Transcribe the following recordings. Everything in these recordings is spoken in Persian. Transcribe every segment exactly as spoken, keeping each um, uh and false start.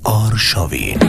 آرشاوین.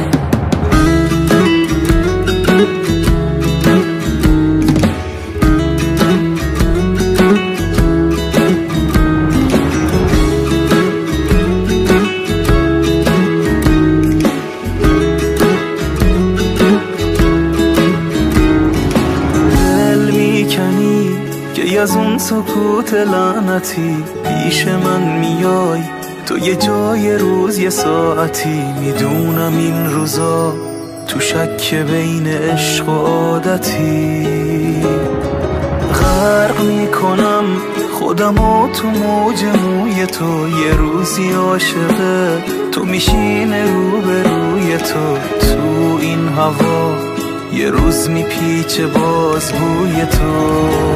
از اون سکوت لعنتی پیش من میای تو، یه جای روز یه ساعتی. میدونم این روزا تو شک بین عشق و عادتی. غرق میکنم خودمو تو موج موی تو، یه روزی عاشقه تو میشینه روبروی تو. تو این هوا یه روز میپیچه باز بوی تو.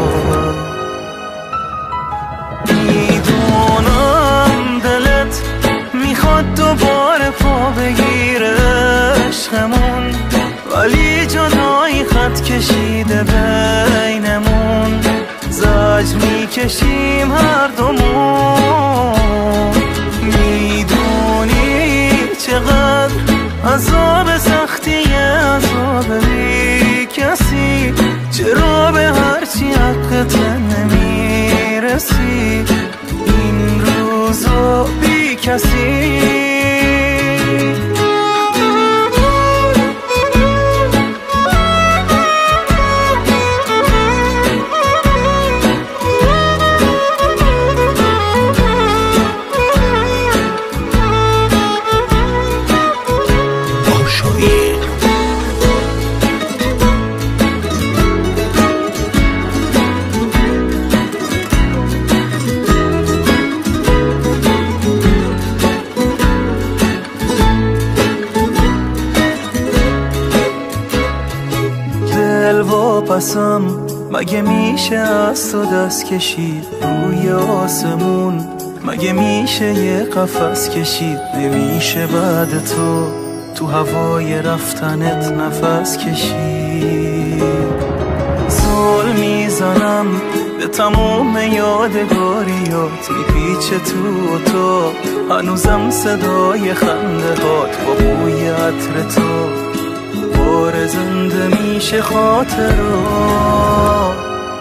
میدونم دلت میخواد دوباره پا بگیره عشقمون، ولی جدایی خط کشیده بینمون. زجر میکشیم هر دومون. میدونی چقدر عذاب سختیه، عذاب بی کسی. چرا به هرچی حقت نمیرسی این روزا بی کسی؟ پسم مگه میشه از تو دست کشید روی آسمون؟ مگه میشه یه قفس کشید؟ نمیشه بعد تو تو هوای رفتنت نفس کشید. زل میزنم به تموم یادگاریات، میپیچه تو و تو هنوزم صدای خنده هات با بوی عطر تو. بار زنده میشه خاطرات.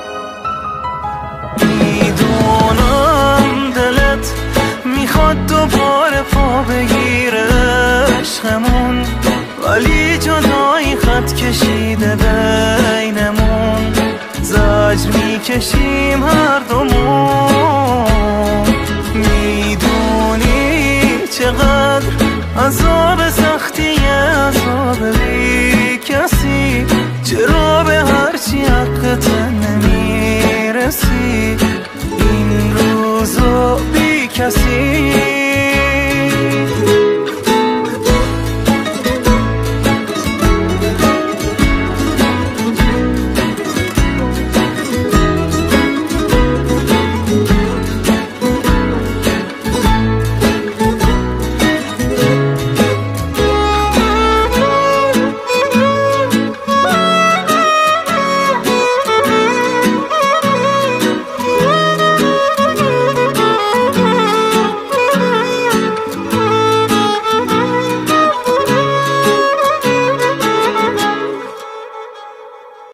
میدونم دلت میخواد دوباره پا بگیره عشقمون، ولی جدایی خط کشیده بینمون. زجر میکشیم هر دومون. میدونی چقدر عذاب سختیه، عذاب بی کسی. چرا به هرچی حقت نمیرسی این روزا بی کسی؟